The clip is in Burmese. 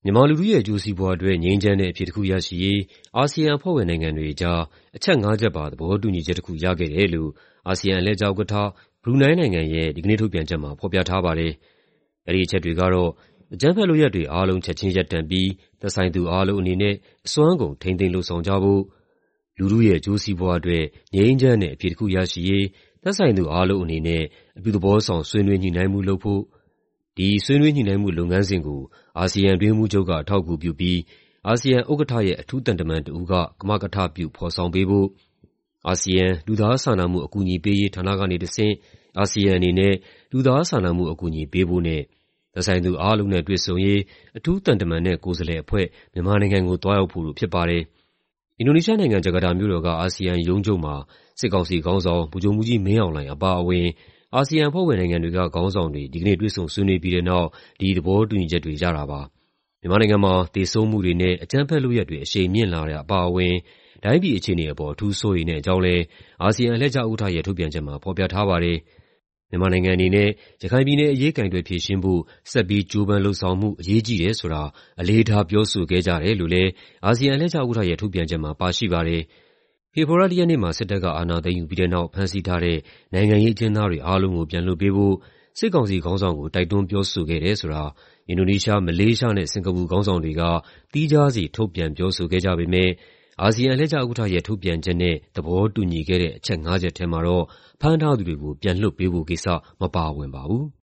မြန်မာလူထုရဲ့အကျိုးစီးပွားအတွက်ငြိမ်းချမ်းတဲ့အဖြေတစ်ခုရရှိရေးအာဆီယံအဖွဲ့ဝင်နိုင်ငံတွေအကြားအချက် ၅ ချက်ပါသဘောတူညီချက်တစ်ခုရခဲ့တယ်လို့အာဆီယံအလှည့်ကျဥက္ကဋ္ဌဘရူနိုင်းနိုင်ငံရဲ့ဒီကနေ့ထုတ်ပြန်ချက်မှာဖော်ပြထားပါတယ်။အဲဒီအချက်တွေကတော့အကြမ်းဖက်လုပ်ရပ်တွေအားလုံးချက်ချင်းရပ်တန့်ပြီးသက်ဆိုင်သူအားလုံးအနေနဲ့အစွမ်းကုန်ထိန်းသိမ်းလုပ်ဆောင်ကြဖို့၊လူထုရဲ့အကျိုးစီးပွားအတွက်ငြိမ်းချမ်းတဲ့အဖြေတစ်ခုရရှိရေးသက်ဆိုင်သူအားလုံးအနေနဲ့အပြုသဘောဆောင်ဆွေးနွေးညှိနှိုင်းမှုလုပ်ဖို့၊ဒီဆွေးနွေးညှိနှိုင်းမှုလုပ်ငန်းစဉ်ကိုအာဆီယံအတွင်းရေးမှူးချုပ်ကအထောက်အကူပြုပြီးအာဆီယံဥက္ကဋ္ဌရဲ့အထူးသံတမန်တစ်ဦးကကမကထပြုဖော်ဆောင်ပေးဖို့၊အာဆီယံလူသားစာနာမှုအကူအညီပေးရေးဌာနကနေတဆင့်အာဆီယံအနေနဲ့လူသားစာနာမှုအကူအညီပေးဖို့နဲ့သက်ဆိုင်သူအားလုံးနဲ့တွေ့ဆုံရေးအထူးသံတမန်နဲ့ကိုယ်စားလှယ်အဖွဲ့မြန်မာနိုင်ငံကိုသွားရောက်ဖို့တို့ဖြစ်ပါတယ်။အင်ဒိုနီးရှားနိုင်ငံ၊ဂျကာတာမြို့တော်ကအာဆီယံရုံးချုပ်မှာစစ်ကောင်စီခေါင်းဆောင်ဗိုလ်ချုပ်မှူးကြီးမင်းအောင်လှိုင်အပါအဝင်အာဆီယံအဖွဲ့ဝင်နိုင်ငံတွေကခေါင်းဆောင်တွေဒီကနေ့တွေ့ဆုံဆွေးနွေးပြီးတဲ့နောက်ဒီသဘောတူညီချက်တွေရတာပါ။မြန်မာနိုင်ငံမှာသေဆုံးမှုတွေနဲ့အကြမ်းဖက်လုပ်ရပ်တွေအရှိန်မြင့်လာတဲ့အပါအဝင်တိုင်းပြည်အခြေအနေအပေါ်အထူးစိုးရိမ်တဲ့အကြောင်းလည်းအာဆီယံအလှည့်ကျဥက္ကဋ္ဌရဲ့ထုတ်ပြန်ချက်မှာဖော်ပြထားပါတယ်။မြန်မာနိုင်ငံအနေနဲ့ရခိုင်ပြည်နယ်အရေးကိုင်တွယ်ဖြေရှင်းဖို့ဆက်ပြီးကြိုးပမ်းလုပ်ဆောင်မှုအရေးကြီးတယ်ဆိုတာအလေးထားပြောဆိုခဲ့ကြတယ်လို့လည်းအာဆီယံအလှည့်ကျဥက္ကဋ္ဌရဲ့ထုတ်ပြန်ချက်မှာပါရှိပါတယ်။ဖေဖော်ဝါရီလ 1 ရက်နေ့မှာစစ်တပ်ကအာဏာသိမ်းယူပြီးတဲ့နောက်ဖမ်းဆီးထားတဲ့နိုင်ငံရေးအကျဉ်းသားတွေအားလုံးကိုပြန်လွှတ်ပေးဖို့စစ်ကောင်စီခေါင်းဆောင်ကိုတိုက်တွန်းပြောဆိုခဲ့တယ်ဆိုတာအင်ဒိုနီးရှား၊မလေးရှားနဲ့စင်ကာပူခေါင်းဆောင်တွေကသီးခြားစီထုတ်ပြန်ပြောဆိုခဲ့ကြပေမယ့်အာဆီယံအလှည့်ကျဥက္ကဋ္ဌရဲ့ထုတ်ပြန်ချက်နဲ့သဘောတူညီခဲ့တဲ့အချက် ၅ ချက်ထဲမှာတော့ဖမ်းထားသူတွေကိုပြန်လွှတ်ပေးဖို့ကိစ္စမပါဝင်ပါဘူး။